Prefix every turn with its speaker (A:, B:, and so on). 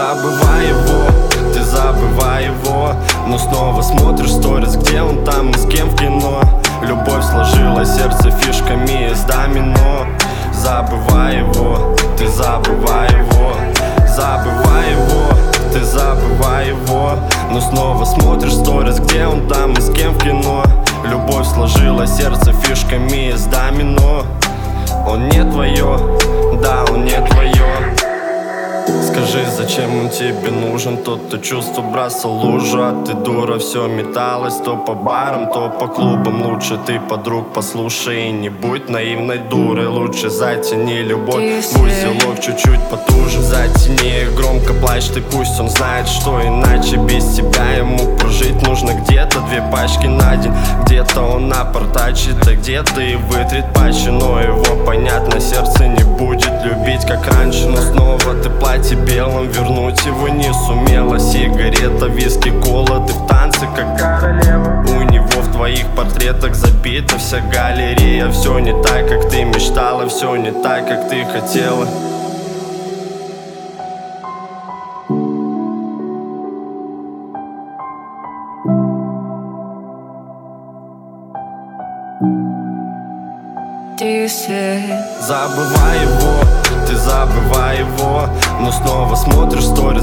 A: Забывай его, ты забывай его, но снова смотришь сторис, где он там и с кем в кино. Любовь сложила сердце фишками из домино. Забывай его, ты забывай его. Забывай его, ты забывай его, но снова смотришь сторис, где он там и с кем в кино. Любовь сложила сердце фишками из домино. Он не твое, да, он не твое. Скажи, зачем он тебе нужен? Тот, кто чувства бросал лужу, а ты, дура, все металась. То по барам, то по клубам. Лучше ты подруг послушай и не будь наивной дурой. Лучше затяни любовь в узелок чуть-чуть потуже. Затяни громко, плачь ты, пусть он знает, что иначе без тебя ему прожить нужно. Где-то 2 пачки на день, где-то он напортачит, а где-то и вытрет пачи. Но его, понятно, сердце не будет любить, как раньше. Но снова ты платье белым, вернуть его не сумела. Сигарета, виски, кола, ты в танце как королева. У него в твоих портретах забита вся галерея. Все не так, как ты мечтала, все не так, как ты хотела. Забывай его, ты забывай его, но снова смотришь сторис,